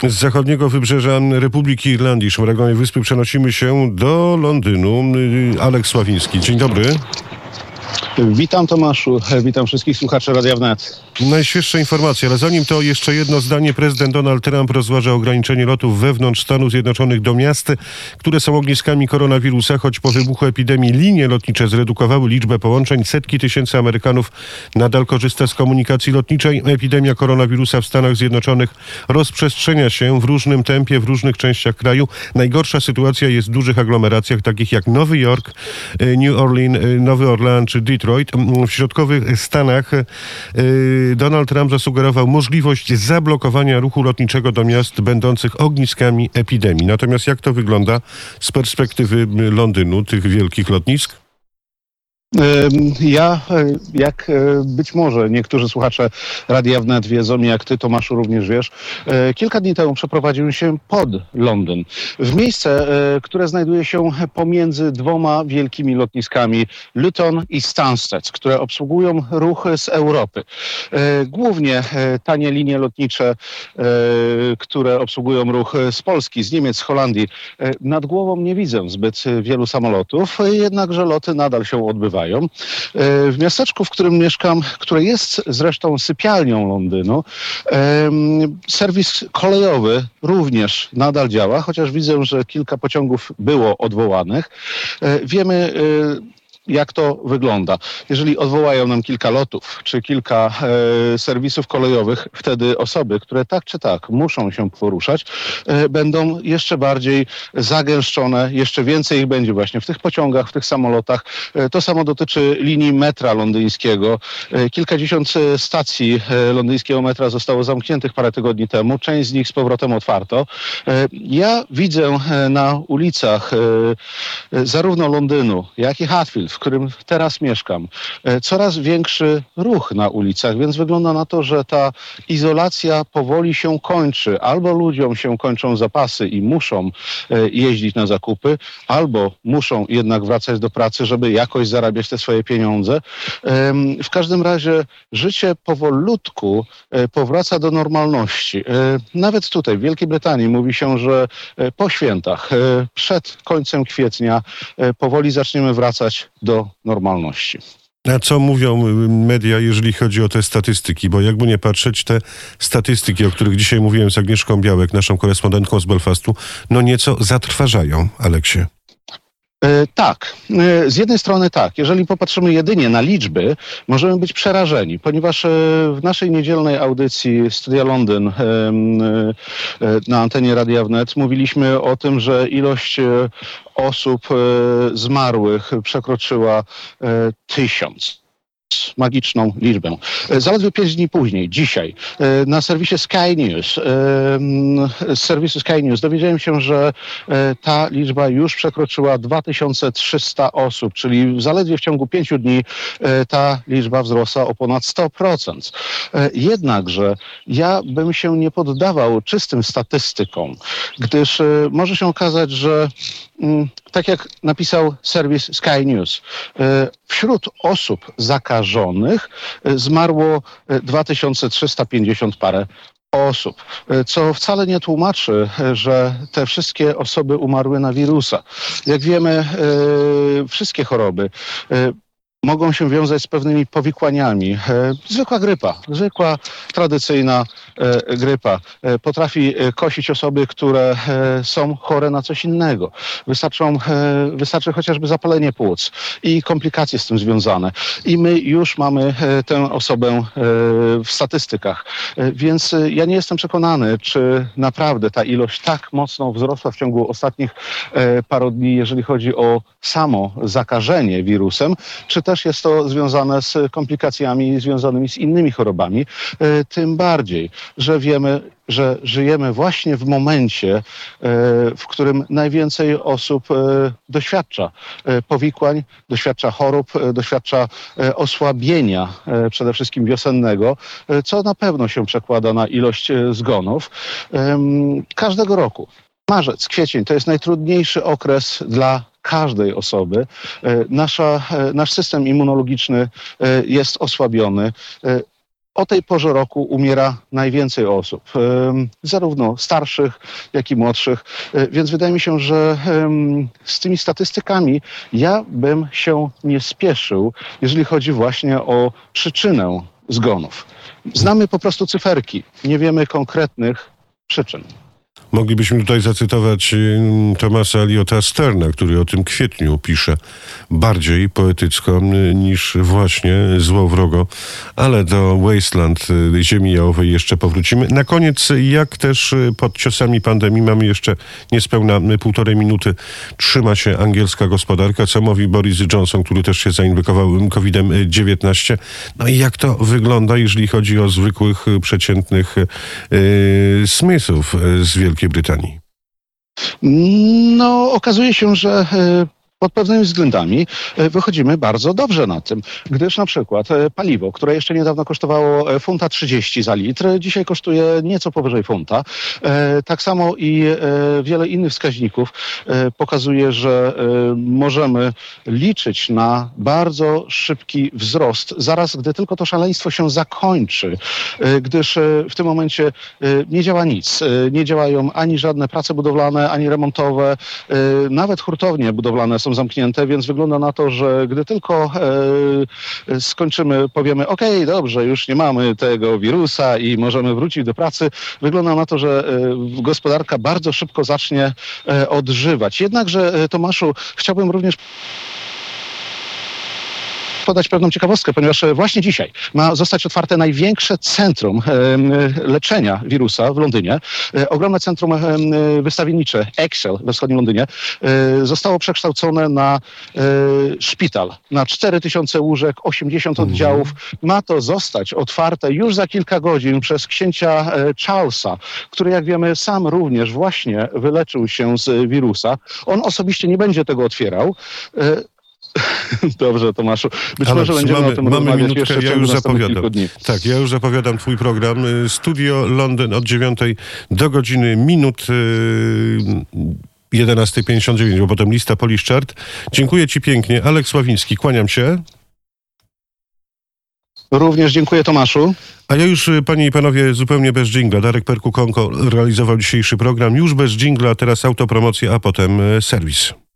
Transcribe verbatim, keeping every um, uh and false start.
Z zachodniego wybrzeża Republiki Irlandii, szmaragdowej wyspy, przenosimy się do Londynu. Alek Sławiński, dzień dobry. Witam Tomaszu, witam wszystkich słuchaczy Radia Wnet. Najświeższe informacje, ale zanim to jeszcze jedno zdanie. Prezydent Donald Trump rozważa ograniczenie lotów wewnątrz Stanów Zjednoczonych do miast, które są ogniskami koronawirusa. Choć po wybuchu epidemii linie lotnicze zredukowały liczbę połączeń, setki tysięcy Amerykanów nadal korzysta z komunikacji lotniczej. Epidemia koronawirusa w Stanach Zjednoczonych rozprzestrzenia się w różnym tempie w różnych częściach kraju. Najgorsza sytuacja jest w dużych aglomeracjach takich jak Nowy Jork, New Orleans, Nowy Orleans czy Detroit. W środkowych Stanach Donald Trump zasugerował możliwość zablokowania ruchu lotniczego do miast będących ogniskami epidemii. Natomiast jak to wygląda z perspektywy Londynu, tych wielkich lotnisk? Ja, jak być może niektórzy słuchacze Radia Wnet wiedzą, jak ty, Tomaszu, również wiesz, kilka dni temu przeprowadziłem się pod Londyn, w miejsce, które znajduje się pomiędzy dwoma wielkimi lotniskami, Luton i Stansted, które obsługują ruch z Europy. Głównie tanie linie lotnicze, które obsługują ruch z Polski, z Niemiec, z Holandii. Nad głową nie widzę zbyt wielu samolotów, jednakże loty nadal się odbywają. W miasteczku, w którym mieszkam, które jest zresztą sypialnią Londynu, serwis kolejowy również nadal działa, chociaż widzę, że kilka pociągów było odwołanych. Wiemy, jak to wygląda. Jeżeli odwołają nam kilka lotów, czy kilka e, serwisów kolejowych, wtedy osoby, które tak czy tak muszą się poruszać, e, będą jeszcze bardziej zagęszczone, jeszcze więcej ich będzie właśnie w tych pociągach, w tych samolotach. E, to samo dotyczy linii metra londyńskiego. E, kilkadziesiąt stacji e, londyńskiego metra zostało zamkniętych parę tygodni temu. Część z nich z powrotem otwarto. E, ja widzę e, na ulicach e, zarówno Londynu, jak i Hatfield, w którym teraz mieszkam, coraz większy ruch na ulicach, więc wygląda na to, że ta izolacja powoli się kończy. Albo ludziom się kończą zapasy i muszą jeździć na zakupy, albo muszą jednak wracać do pracy, żeby jakoś zarabiać te swoje pieniądze. W każdym razie życie powolutku powraca do normalności. Nawet tutaj w Wielkiej Brytanii mówi się, że po świętach, przed końcem kwietnia powoli zaczniemy wracać do normalności. A co mówią media, jeżeli chodzi o te statystyki? Bo jakby nie patrzeć, te statystyki, o których dzisiaj mówiłem z Agnieszką Białek, naszą korespondentką z Belfastu, no nieco zatrważają, Aleksie. E, tak, e, z jednej strony tak, jeżeli popatrzymy jedynie na liczby, możemy być przerażeni, ponieważ e, w naszej niedzielnej audycji Studia Londyn e, e, na antenie Radia Wnet mówiliśmy o tym, że ilość e, osób e, zmarłych przekroczyła e, tysiąc. Magiczną liczbę. Zaledwie pięć dni później, dzisiaj, na serwisie Sky News, z serwisu Sky News dowiedziałem się, że ta liczba już przekroczyła dwa tysiące trzysta osób, czyli zaledwie w ciągu pięciu dni ta liczba wzrosła o ponad sto procent. Jednakże ja bym się nie poddawał czystym statystykom, gdyż może się okazać, że tak jak napisał serwis Sky News, wśród osób zakażonych zmarło dwa tysiące trzysta pięćdziesiąt parę osób, co wcale nie tłumaczy, że te wszystkie osoby umarły na wirusa. Jak wiemy, wszystkie choroby mogą się wiązać z pewnymi powikłaniami. Zwykła grypa, zwykła, tradycyjna e, grypa e, potrafi kosić osoby, które e, są chore na coś innego. Wystarczą, e, wystarczy chociażby zapalenie płuc i komplikacje z tym związane. I my już mamy e, tę osobę e, w statystykach. E, więc e, ja nie jestem przekonany, czy naprawdę ta ilość tak mocno wzrosła w ciągu ostatnich e, paru dni, jeżeli chodzi o samo zakażenie wirusem, czy też jest to związane z komplikacjami związanymi z innymi chorobami. Tym bardziej, że wiemy, że żyjemy właśnie w momencie, w którym najwięcej osób doświadcza powikłań, doświadcza chorób, doświadcza osłabienia przede wszystkim wiosennego, co na pewno się przekłada na ilość zgonów. Każdego roku. Marzec, kwiecień to jest najtrudniejszy okres dla każdej osoby. Nasza, nasz system immunologiczny jest osłabiony. o tej porze roku umiera najwięcej osób, em, zarówno starszych, jak i młodszych, E, więc wydaje mi się, że em, z tymi statystykami ja bym się nie spieszył, jeżeli chodzi właśnie o przyczynę zgonów. Znamy po prostu cyferki, nie wiemy konkretnych przyczyn. Moglibyśmy tutaj zacytować y, Thomasa Eliota Sterna, który o tym kwietniu pisze bardziej poetycko y, niż właśnie Złowrogo, ale do Wasteland, y, ziemi jałowej jeszcze powrócimy. Na koniec, jak też y, pod ciosami pandemii, mamy jeszcze niespełna y, półtorej minuty, trzyma się angielska gospodarka, co mówi Boris Johnson, który też się zainfekował kowidem dziewiętnaście. No i jak to wygląda, jeżeli chodzi o zwykłych, y, przeciętnych y, Smithów y, z Wielkiej Brytanii? No, okazuje się, że e, pod pewnymi względami e, wychodzimy bardzo dobrze na tym, gdyż na przykład e, paliwo, które jeszcze niedawno kosztowało e, funta trzydzieści za litr, dzisiaj kosztuje nieco powyżej funta. E, Tak samo i e, wiele innych wskaźników e, pokazuje, że e, możemy liczyć na bardzo szybki wzrost, zaraz gdy tylko to szaleństwo się zakończy, e, gdyż e, w tym momencie e, nie działa nic. E, Nie działają ani żadne prace budowlane, ani remontowe, e, nawet hurtownie budowlane są zamknięte, więc wygląda na to, że gdy tylko e, skończymy, powiemy, ok, dobrze, już nie mamy tego wirusa i możemy wrócić do pracy, wygląda na to, że e, gospodarka bardzo szybko zacznie e, odżywać. Jednakże, e, Tomaszu, chciałbym również podać pewną ciekawostkę, ponieważ e, właśnie dzisiaj ma zostać otwarte największe centrum e, leczenia wirusa w Londynie. E, Ogromne centrum e, wystawiennicze Excel we wschodnim Londynie e, zostało przekształcone na e, szpital, na cztery tysiące łóżek, osiemdziesiąt oddziałów. Ma to zostać otwarte już za kilka godzin przez księcia e, Charlesa, który, jak wiemy, sam również właśnie wyleczył się z wirusa. On osobiście nie będzie tego otwierał. E, Dobrze, Tomaszu. Być Ale może będziemy mamy, o tym mamy rozmawiać minutkę, jeszcze w ja ciągu już następnych kilku zapowiadam. dni. Tak, ja już zapowiadam twój program. Y, Studio Londyn od dziewiątej do godziny minut y, jedenasta pięćdziesiąt dziewięć, bo potem lista Polish Chart. Dziękuję ci pięknie. Aleks Sławiński, kłaniam się. Również dziękuję, Tomaszu. A ja już, y, panie i panowie, zupełnie bez dżingla. Darek Perku-Konko realizował dzisiejszy program. Już bez dżingla, teraz autopromocja, a potem y, serwis.